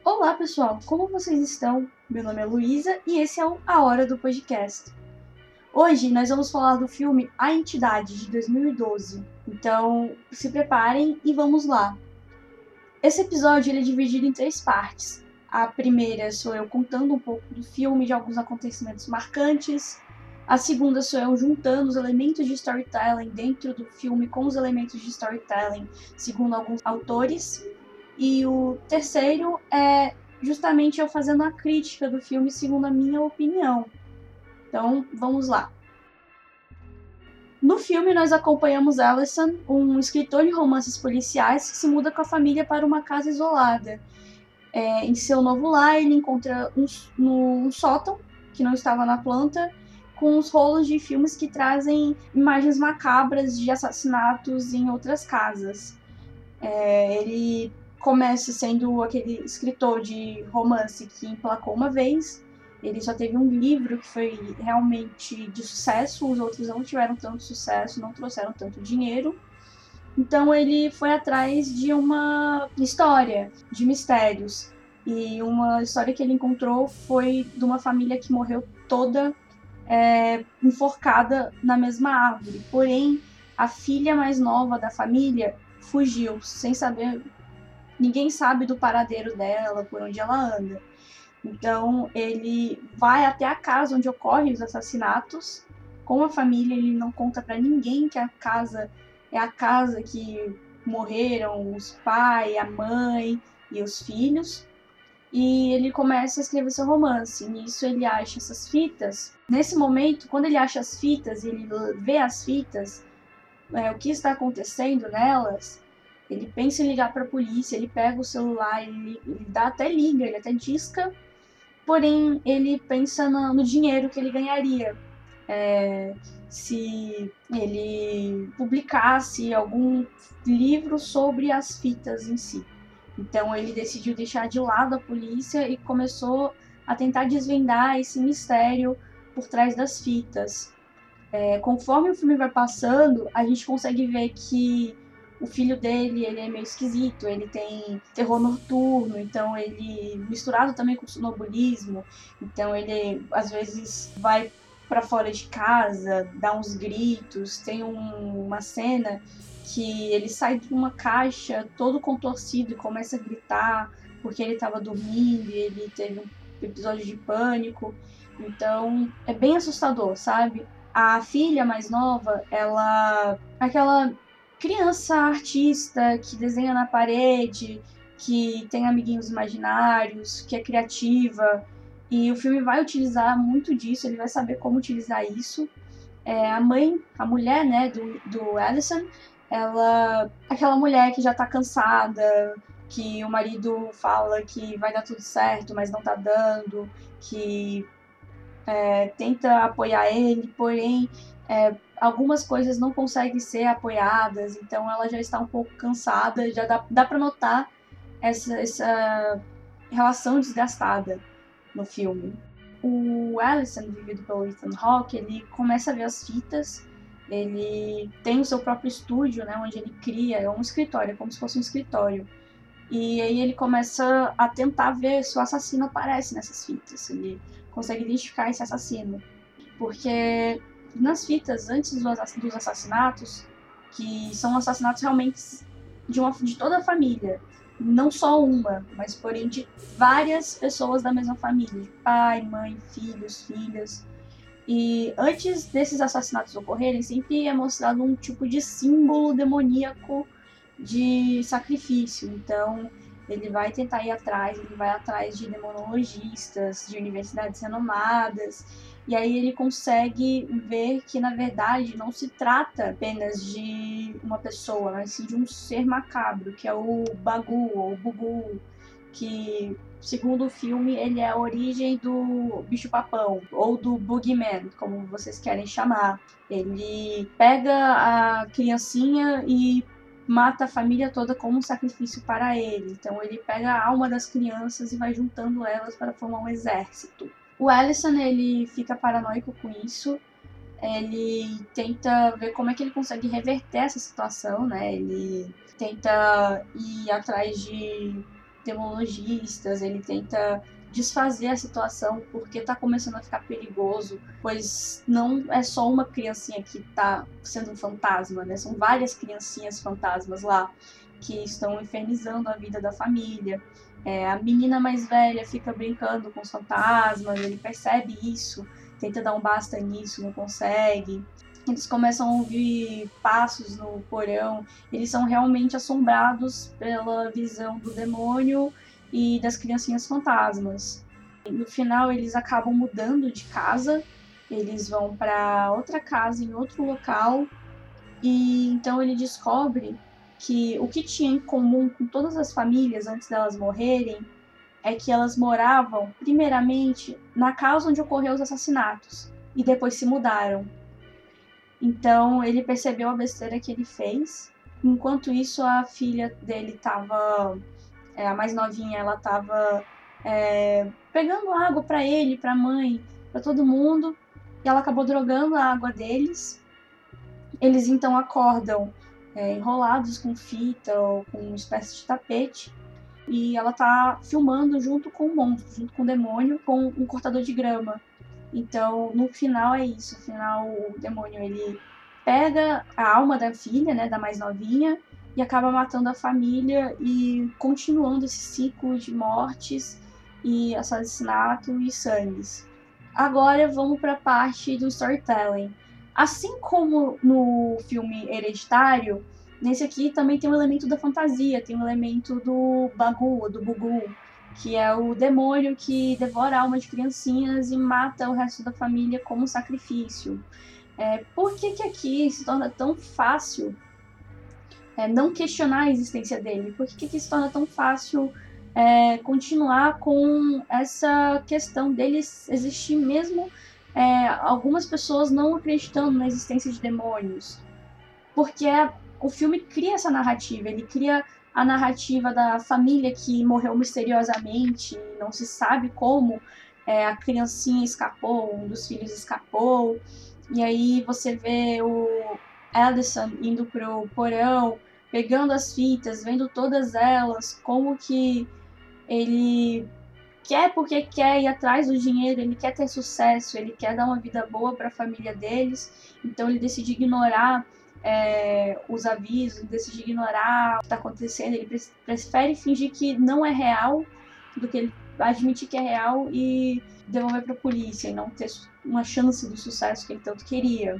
Olá, pessoal! Como vocês estão? Meu nome é Luísa e esse é o A Hora do Podcast. Hoje nós vamos falar do filme A Entidade, de 2012. Então, se preparem e vamos lá. Esse episódio ele é dividido em 3 partes. A primeira sou eu contando um pouco do filme, de alguns acontecimentos marcantes. A segunda sou eu juntando os elementos de storytelling dentro do filme com os elementos de storytelling, segundo alguns autores. E o terceiro é justamente eu fazendo a crítica do filme segundo a minha opinião. Então, vamos lá. No filme, nós acompanhamos Allison, um escritor de romances policiais que se muda com a família para uma casa isolada. Em seu novo lar, ele encontra um sótão, que não estava na planta, com os rolos de filmes que trazem imagens macabras de assassinatos em outras casas. Ele começa sendo aquele escritor de romance que emplacou uma vez. Ele só teve um livro que foi realmente de sucesso, os outros não tiveram tanto sucesso, não trouxeram tanto dinheiro. Então ele foi atrás de uma história de mistérios. E uma história que ele encontrou foi de uma família que morreu toda enforcada na mesma árvore. Porém, a filha mais nova da família fugiu, sem saber. Ninguém sabe do paradeiro dela, por onde ela anda. Então ele vai até a casa onde ocorrem os assassinatos com a família. Ele não conta para ninguém que a casa é a casa que morreram os pai, a mãe e os filhos. E ele começa a escrever seu romance. Nisso ele acha essas fitas. Nesse momento, quando ele acha as fitas, ele vê as fitas, o que está acontecendo nelas, ele pensa em ligar para a polícia, ele pega o celular, ele dá até liga, ele até disca, porém ele pensa no dinheiro que ele ganharia se ele publicasse algum livro sobre as fitas em si. Então ele decidiu deixar de lado a polícia e começou a tentar desvendar esse mistério por trás das fitas. Conforme o filme vai passando, a gente consegue ver que o filho dele, ele é meio esquisito, ele tem terror noturno, então ele misturado também com sonambulismo, então ele às vezes vai para fora de casa, dá uns gritos. Tem uma cena que ele sai de uma caixa todo contorcido e começa a gritar porque ele estava dormindo e ele teve um episódio de pânico. Então é bem assustador, sabe? A filha mais nova, ela aquela criança artista que desenha na parede, que tem amiguinhos imaginários, que é criativa, e o filme vai utilizar muito disso, ele vai saber como utilizar isso. A mãe, a mulher, né, do Allison, ela, aquela mulher que já tá cansada, que o marido fala que vai dar tudo certo, mas não tá dando, que tenta apoiar ele, porém algumas coisas não conseguem ser apoiadas, então ela já está um pouco cansada, já dá para notar essa relação desgastada no filme. O Allison, vivido pelo Ethan Hawke, ele começa a ver as fitas, ele tem o seu próprio estúdio, né, onde ele cria, é um escritório, é como se fosse um escritório. E aí ele começa a tentar ver se o assassino aparece nessas fitas, se ele consegue identificar esse assassino. Porque nas fitas, antes dos assassinatos, que são assassinatos realmente de toda a família, não só uma, mas porém de várias pessoas da mesma família, de pai, mãe, filhos, filhas. E antes desses assassinatos ocorrerem, sempre é mostrado um tipo de símbolo demoníaco de sacrifício. Então, ele vai tentar ir atrás, ele vai atrás de demonologistas, de universidades renomadas, e aí ele consegue ver que, na verdade, não se trata apenas de uma pessoa, mas sim de um ser macabro, que é o Bagu, ou Bugu, que, segundo o filme, ele é a origem do bicho-papão, ou do Boogeyman, como vocês querem chamar. Ele pega a criancinha e mata a família toda como um sacrifício para ele. Então ele pega a alma das crianças e vai juntando elas para formar um exército. O Allison, ele fica paranoico com isso. Ele tenta ver como é que ele consegue reverter essa situação, né? Ele tenta ir atrás de demologistas, ele tenta desfazer a situação porque tá começando a ficar perigoso, pois não é só uma criancinha que tá sendo um fantasma, né? São várias criancinhas fantasmas lá que estão infernizando a vida da família. A menina mais velha fica brincando com os fantasmas, ele percebe isso, tenta dar um basta nisso, não consegue. Eles começam a ouvir passos no porão, eles são realmente assombrados pela visão do demônio e das criancinhas fantasmas. No final, eles acabam mudando de casa, eles vão para outra casa em outro local, e então ele descobre que o que tinha em comum com todas as famílias antes delas morrerem é que elas moravam, primeiramente, na casa onde ocorreu os assassinatos, e depois se mudaram. Então ele percebeu a besteira que ele fez. Enquanto isso, a filha dele estava, a mais novinha, ela estava pegando água para ele, para a mãe, para todo mundo, e ela acabou drogando a água deles. Eles então acordam enrolados com fita ou com uma espécie de tapete, e ela tá filmando junto com o monstro, junto com o demônio, com um cortador de grama. Então, no final é isso. No final, o demônio, ele pega a alma da filha, né, da mais novinha, e acaba matando a família e continuando esse ciclo de mortes e assassinato e sangues. Agora vamos para a parte do storytelling. Assim como no filme Hereditário, nesse aqui também tem um elemento da fantasia, tem um elemento do Bagul, do Bugu, que é o demônio que devora a alma de criancinhas e mata o resto da família como sacrifício. Por que aqui se torna tão fácil não questionar a existência dele? Por que aqui se torna tão fácil continuar com essa questão dele existir mesmo algumas pessoas não acreditando na existência de demônios? Porque o filme cria essa narrativa, ele cria a narrativa da família que morreu misteriosamente, não se sabe como a criancinha escapou, um dos filhos escapou, e aí você vê o Addison indo pro porão, pegando as fitas, vendo todas elas, como que ele quer porque quer ir atrás do dinheiro, ele quer ter sucesso, ele quer dar uma vida boa para a família deles, então ele decide ignorar os avisos, ele decide ignorar o que está acontecendo, ele prefere fingir que não é real do que ele admitir que é real e devolver para a polícia e não ter uma chance do sucesso que ele tanto queria.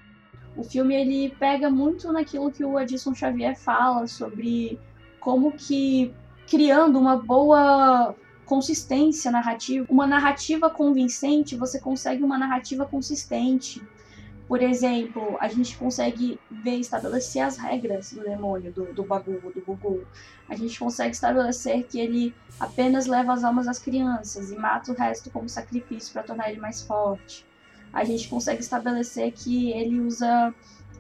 O filme ele pega muito naquilo que o Addison Xavier fala sobre como que criando uma boa consistência narrativa, uma narrativa convincente, você consegue uma narrativa consistente. Por exemplo, a gente consegue estabelecer as regras do demônio, do Bagul, do Bugu. A gente consegue estabelecer que ele apenas leva as almas das crianças e mata o resto como sacrifício para tornar ele mais forte. A gente consegue estabelecer que ele usa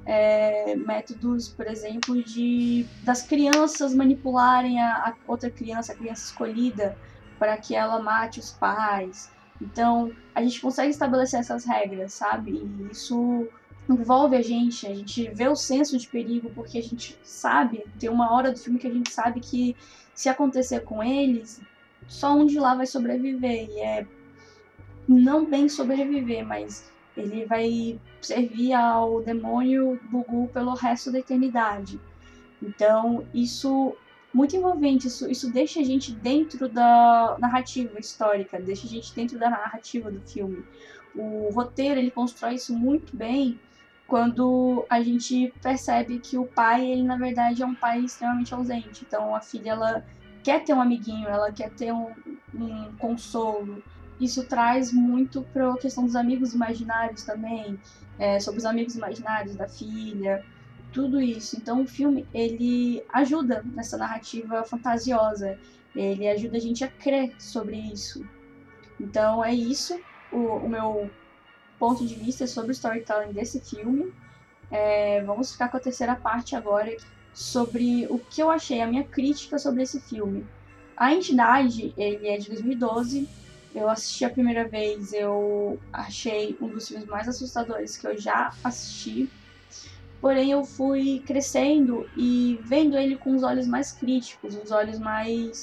métodos, por exemplo, das crianças manipularem a outra criança, a criança escolhida, para que ela mate os pais. Então, a gente consegue estabelecer essas regras, sabe? E isso envolve a gente vê o senso de perigo, porque a gente sabe, tem uma hora do filme que a gente sabe que se acontecer com eles, só um de lá vai sobreviver. E não bem sobreviver, mas ele vai servir ao demônio Bugu pelo resto da eternidade. Então, isso muito envolvente, isso deixa a gente dentro da narrativa histórica, deixa a gente dentro da narrativa do filme. O roteiro, ele constrói isso muito bem quando a gente percebe que o pai, ele na verdade é um pai extremamente ausente. Então, a filha, ela quer ter um amiguinho, ela quer ter um consolo. Isso traz muito para a questão dos amigos imaginários também, sobre os amigos imaginários da filha, tudo isso. Então o filme, ele ajuda nessa narrativa fantasiosa, ele ajuda a gente a crer sobre isso. Então é isso o meu ponto de vista sobre o storytelling desse filme. Vamos ficar com a terceira parte agora, sobre o que eu achei, a minha crítica sobre esse filme. A Entidade, ele é de 2012, eu assisti a primeira vez, eu achei um dos filmes mais assustadores que eu já assisti. Porém, eu fui crescendo e vendo ele com os olhos mais críticos, os olhos mais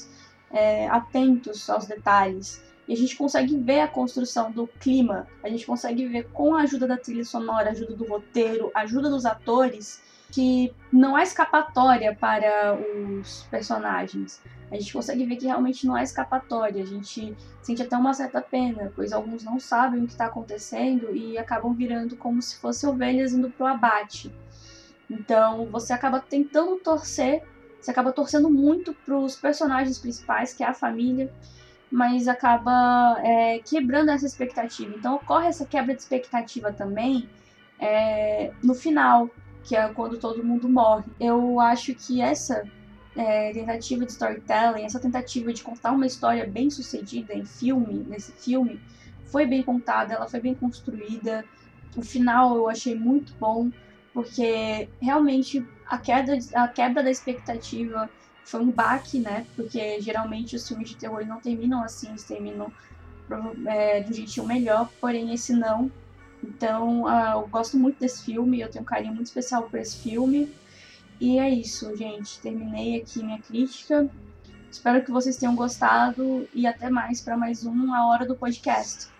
atentos aos detalhes. E a gente consegue ver a construção do clima, a gente consegue ver com a ajuda da trilha sonora, a ajuda do roteiro, a ajuda dos atores, que não há escapatória para os personagens. A gente consegue ver que realmente não há escapatória, a gente sente até uma certa pena, pois alguns não sabem o que está acontecendo e acabam virando como se fossem ovelhas indo pro abate. Então você acaba tentando torcer, você acaba torcendo muito para os personagens principais, que é a família, mas acaba quebrando essa expectativa. Então ocorre essa quebra de expectativa também no final, que é quando todo mundo morre. Eu acho que essa tentativa de storytelling, essa tentativa de contar uma história bem sucedida nesse filme, foi bem contada, ela foi bem construída. O final eu achei muito bom, porque realmente a quebra da expectativa foi um baque, né? Porque geralmente os filmes de terror não terminam assim, eles terminam de um jeitinho melhor, porém esse não. Então, eu gosto muito desse filme, eu tenho um carinho muito especial por esse filme. E é isso, gente. Terminei aqui minha crítica. Espero que vocês tenham gostado e até mais para mais um A Hora do Podcast.